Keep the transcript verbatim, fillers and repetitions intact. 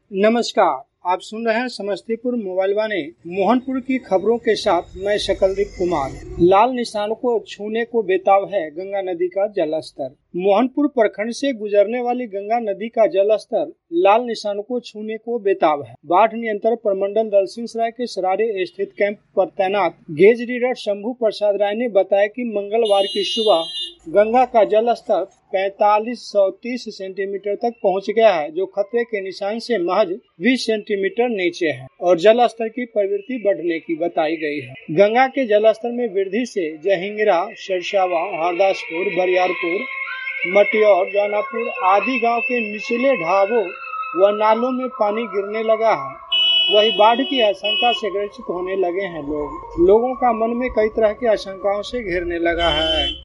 नमस्कार, आप सुन रहे हैं समस्तीपुर मोबाइल वाले मोहनपुर की खबरों के साथ मैं शकलदीप कुमार। लाल निशान को छूने को बेताब है गंगा नदी का जलस्तर। मोहनपुर प्रखंड से गुजरने वाली गंगा नदी का जलस्तर लाल निशान को छूने को बेताब है। बाढ़ नियंत्रण प्रमंडल दलसिंहसराय के सरारे स्थित कैंप पर तैनात गेज रीडर शंभू प्रसाद राय ने बताया कि मंगलवार की सुबह गंगा का जलस्तर पैंतालीस सौ तीस सेंटीमीटर तक पहुंच गया है, जो खतरे के निशान से महज बीस सेंटीमीटर नीचे है और जलस्तर की प्रवृत्ति बढ़ने की बताई गई है। गंगा के जलस्तर में वृद्धि से जहिंगरा, सरसावा, हरदासपुर, बरियारपुर, मटियौर, जौनापुर आदि गांव के निचले ढाबों व नालों में पानी गिरने लगा है। वही बाढ़ की आशंका से ग्रसित होने लगे हैं लोग। लोगों का मन में कई तरह की आशंकाओं से घेरने लगा है।